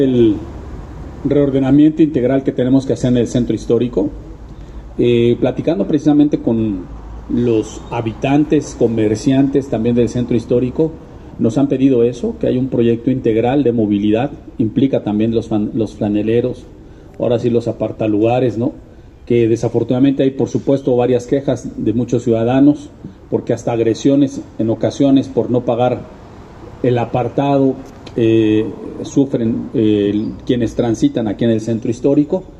El reordenamiento integral que tenemos que hacer en el centro histórico, platicando precisamente con los habitantes, comerciantes también del centro histórico, nos han pedido eso, que hay un proyecto integral de movilidad, implica también los flaneleros, ahora sí los apartalugares, ¿no? Que desafortunadamente hay, por supuesto, varias quejas de muchos ciudadanos, porque hasta agresiones en ocasiones por no pagar el apartado sufren quienes transitan aquí en el centro histórico.